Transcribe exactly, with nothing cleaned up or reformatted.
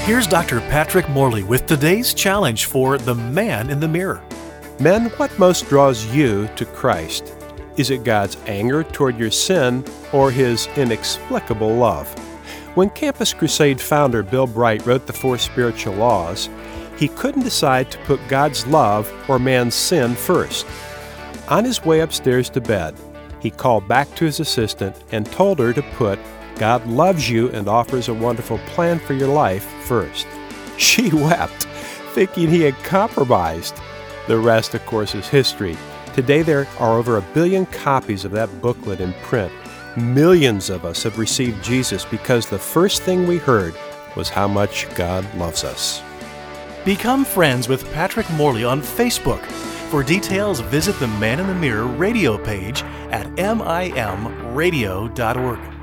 Here's Doctor Patrick Morley with today's challenge for the man in the mirror. Men, what most draws you to Christ? Is it God's anger toward your sin or His inexplicable love? When Campus Crusade founder Bill Bright wrote the Four Spiritual Laws, he couldn't decide to put God's love or man's sin first. On his way upstairs to bed, he called back to his assistant and told her to put God loves you and offers a wonderful plan for your life first. She wept, thinking he had compromised. The rest, of course, is history. Today there are over a billion copies of that booklet in print. Millions of us have received Jesus because the first thing we heard was how much God loves us. Become friends with Patrick Morley on Facebook. For details, visit the Man in the Mirror radio page at M I M radio dot org.